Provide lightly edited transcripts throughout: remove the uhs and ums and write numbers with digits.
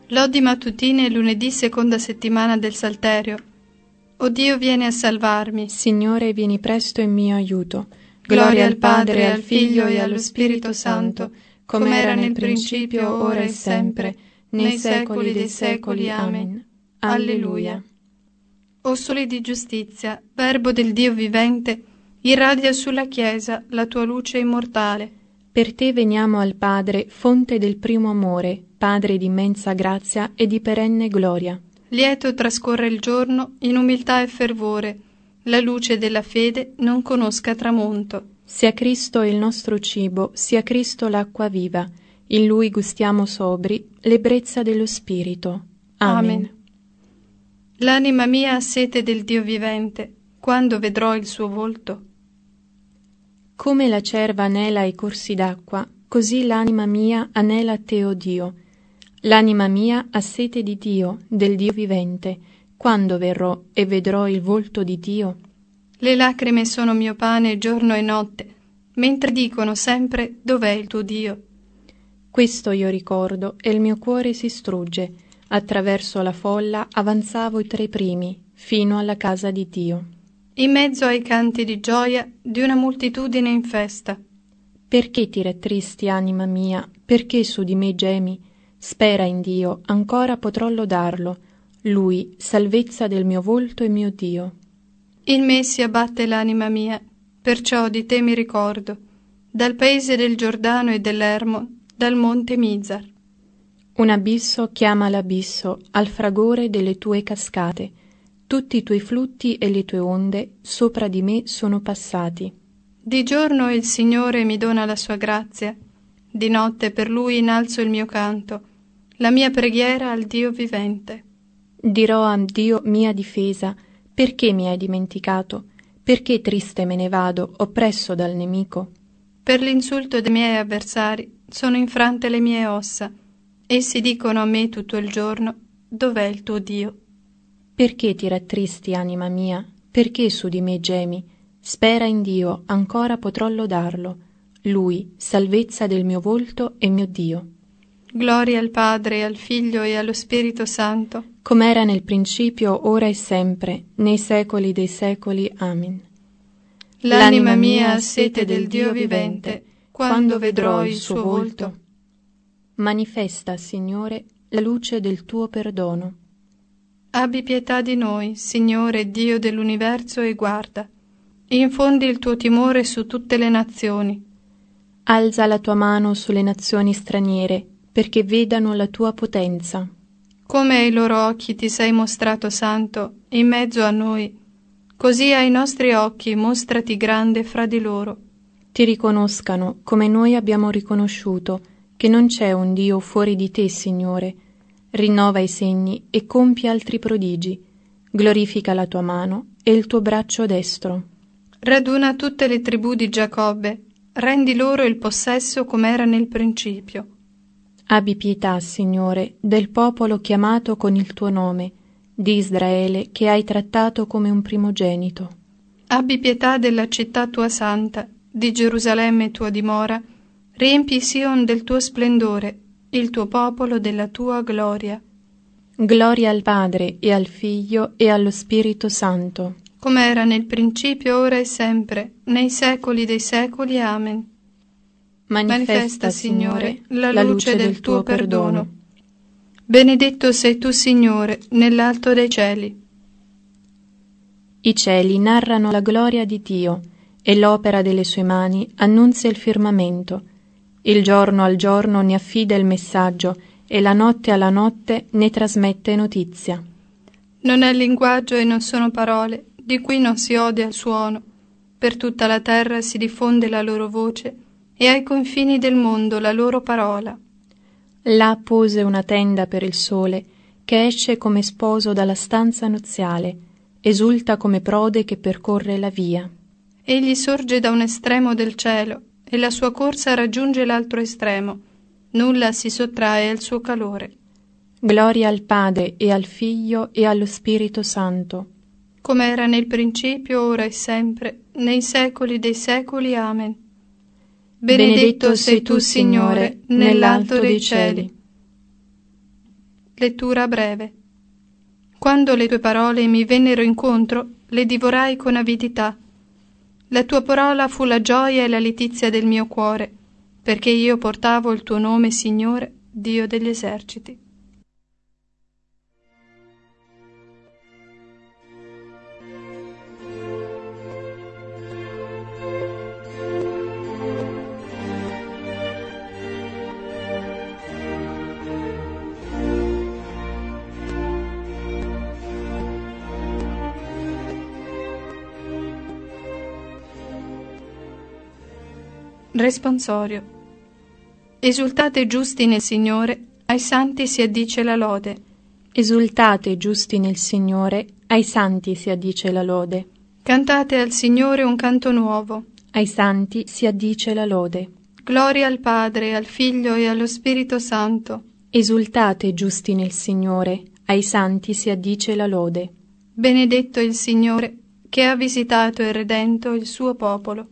Lodi mattutine, lunedì, seconda settimana del Salterio. O Dio, vieni a salvarmi. Signore, vieni presto in mio aiuto. Gloria al Padre, al Figlio e allo Spirito Santo, come era nel principio, ora e sempre, nei secoli dei secoli. Amen. Alleluia. O sole di giustizia, Verbo del Dio vivente, irradia sulla Chiesa la tua luce immortale. Per te veniamo al Padre, fonte del primo amore, Padre di immensa grazia e di perenne gloria. Lieto trascorre il giorno in umiltà e fervore, la luce della fede non conosca tramonto. Sia Cristo il nostro cibo, sia Cristo l'acqua viva, in Lui gustiamo sobri l'ebbrezza dello Spirito. Amen. L'anima mia ha sete del Dio vivente, quando vedrò il suo volto. Come la cerva anela i corsi d'acqua, così l'anima mia anela te, o Dio. L'anima mia ha sete di Dio, del Dio vivente, quando verrò e vedrò il volto di Dio. Le lacrime sono mio pane giorno e notte, mentre dicono sempre: dov'è il tuo Dio? Questo io ricordo e il mio cuore si strugge. Attraverso la folla avanzavo tra i primi, fino alla casa di Dio. In mezzo ai canti di gioia di una moltitudine in festa. Perché ti rattristi, anima mia? Perché su di me gemi? Spera in Dio, ancora potrò lodarlo. Lui, salvezza del mio volto e mio Dio. In me si abbatte l'anima mia, perciò di te mi ricordo, dal paese del Giordano e dell'Ermo, dal monte Mizar. Un abisso chiama l'abisso, al fragore delle tue cascate. Tutti i tuoi flutti e le tue onde sopra di me sono passati. Di giorno il Signore mi dona la sua grazia, di notte per Lui innalzo il mio canto, la mia preghiera al Dio vivente. Dirò a Dio mia difesa: perché mi hai dimenticato? Perché triste me ne vado, oppresso dal nemico? Per l'insulto dei miei avversari sono infrante le mie ossa. Essi dicono a me tutto il giorno: dov'è il tuo Dio? Perché ti rattristi, anima mia? Perché su di me gemi? Spera in Dio, ancora potrò lodarlo. Lui, salvezza del mio volto e mio Dio. Gloria al Padre, al Figlio e allo Spirito Santo, come era nel principio, ora e sempre, nei secoli dei secoli. Amen. L'anima mia ha sete del Dio vivente, quando vedrò il suo volto. Manifesta, Signore, la luce del tuo perdono. Abbi pietà di noi, Signore Dio dell'universo, e guarda. Infondi il tuo timore su tutte le nazioni. Alza la tua mano sulle nazioni straniere, perché vedano la tua potenza. Come ai loro occhi ti sei mostrato santo in mezzo a noi, così ai nostri occhi mostrati grande fra di loro. Ti riconoscano, come noi abbiamo riconosciuto, che non c'è un Dio fuori di te, Signore. Rinnova i segni e compie altri prodigi. Glorifica la tua mano e il tuo braccio destro. Raduna tutte le tribù di Giacobbe, rendi loro il possesso come era nel principio. Abbi pietà, Signore, del popolo chiamato con il tuo nome, di Israele che hai trattato come un primogenito. Abbi pietà della città tua santa, di Gerusalemme tua dimora, riempi Sion del tuo splendore, il tuo popolo della tua gloria. Gloria al Padre e al Figlio e allo Spirito Santo, come era nel principio, ora e sempre, nei secoli dei secoli. Amen. Manifesta, Signore, la luce del tuo perdono. Benedetto sei tu, Signore, nell'alto dei cieli. I cieli narrano la gloria di Dio, e l'opera delle sue mani annunzia il firmamento. Il giorno al giorno ne affida il messaggio, e la notte alla notte ne trasmette notizia. Non è linguaggio e non sono parole, di cui non si odia il suono. Per tutta la terra si diffonde la loro voce, e ai confini del mondo la loro parola. Là pose una tenda per il sole, che esce come sposo dalla stanza nuziale, esulta come prode che percorre la via. Egli sorge da un estremo del cielo, e la sua corsa raggiunge l'altro estremo. Nulla si sottrae al suo calore. Gloria al Padre e al Figlio e allo Spirito Santo, come era nel principio, ora e sempre, nei secoli dei secoli. Amen. Benedetto sei tu, Signore, nell'alto dei cieli. Lettura breve. Quando le tue parole mi vennero incontro, le divorai con avidità. La tua parola fu la gioia e la letizia del mio cuore, perché io portavo il tuo nome, Signore, Dio degli eserciti. Responsorio. Esultate giusti nel Signore, ai santi si addice la lode. Esultate giusti nel Signore, ai santi si addice la lode. Cantate al Signore un canto nuovo. Ai santi si addice la lode. Gloria al Padre, al Figlio e allo Spirito Santo. Esultate giusti nel Signore, ai santi si addice la lode. Benedetto il Signore, che ha visitato e redento il suo popolo.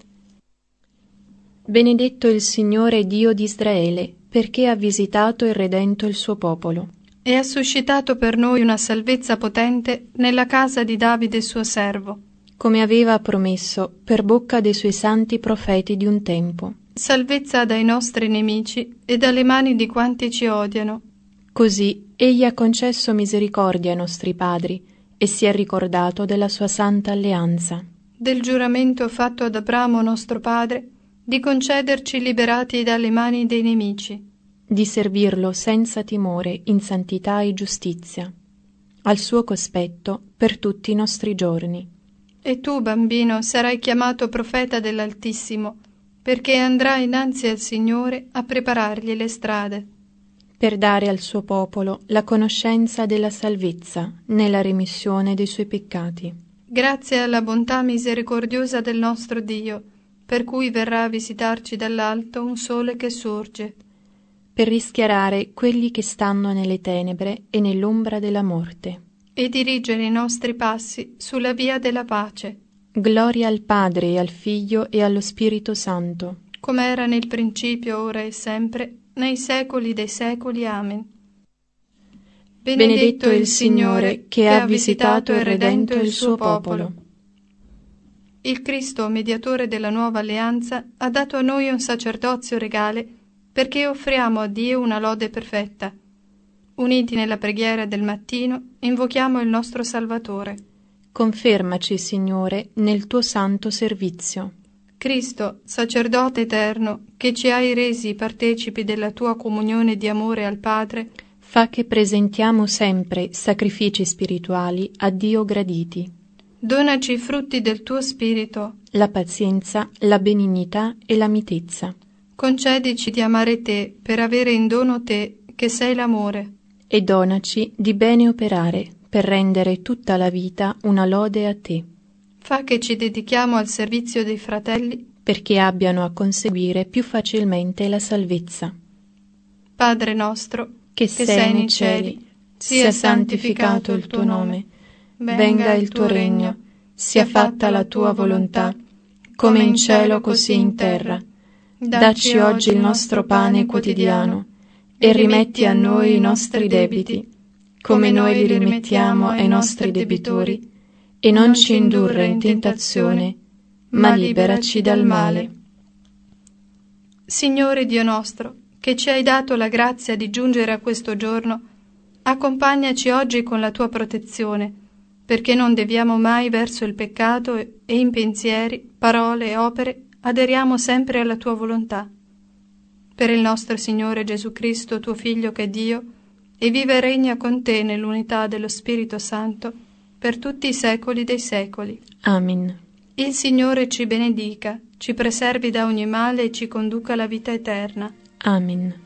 Benedetto il Signore Dio di Israele, perché ha visitato e redento il suo popolo. E ha suscitato per noi una salvezza potente nella casa di Davide suo servo. Come aveva promesso per bocca dei suoi santi profeti di un tempo. Salvezza dai nostri nemici e dalle mani di quanti ci odiano. Così egli ha concesso misericordia ai nostri padri e si è ricordato della sua santa alleanza. Del giuramento fatto ad Abramo nostro padre, di concederci liberati dalle mani dei nemici, di servirlo senza timore in santità e giustizia, al suo cospetto per tutti i nostri giorni. E tu, bambino, sarai chiamato profeta dell'Altissimo, perché andrai innanzi al Signore a preparargli le strade, per dare al suo popolo la conoscenza della salvezza nella remissione dei suoi peccati. Grazie alla bontà misericordiosa del nostro Dio, per cui verrà a visitarci dall'alto un sole che sorge, per rischiarare quelli che stanno nelle tenebre e nell'ombra della morte, e dirigere i nostri passi sulla via della pace. Gloria al Padre e al Figlio e allo Spirito Santo, come era nel principio, ora e sempre, nei secoli dei secoli. Amen. Benedetto il Signore, che ha visitato e redento il suo popolo. Il Cristo, mediatore della nuova alleanza, ha dato a noi un sacerdozio regale perché offriamo a Dio una lode perfetta. Uniti nella preghiera del mattino, invochiamo il nostro Salvatore. Confermaci, Signore, nel tuo santo servizio. Cristo, sacerdote eterno, che ci hai resi partecipi della tua comunione di amore al Padre, fa che presentiamo sempre sacrifici spirituali a Dio graditi. Donaci i frutti del tuo Spirito, la pazienza, la benignità e la mitezza. Concedici di amare te per avere in dono te, che sei l'amore. E donaci di bene operare per rendere tutta la vita una lode a te. Fa che ci dedichiamo al servizio dei fratelli, perché abbiano a conseguire più facilmente la salvezza. Padre nostro, che sei nei cieli, sia santificato il tuo nome. Venga il tuo regno, sia fatta la tua volontà, come in cielo così in terra. Dacci oggi il nostro pane quotidiano e rimetti a noi i nostri debiti, come noi li rimettiamo ai nostri debitori, e non ci indurre in tentazione, ma liberaci dal male. Signore Dio nostro, che ci hai dato la grazia di giungere a questo giorno, accompagnaci oggi con la tua protezione, perché non deviamo mai verso il peccato e in pensieri, parole e opere aderiamo sempre alla tua volontà. Per il nostro Signore Gesù Cristo, tuo Figlio che è Dio, e vive e regna con te nell'unità dello Spirito Santo, per tutti i secoli dei secoli. Amen. Il Signore ci benedica, ci preservi da ogni male e ci conduca alla vita eterna. Amen.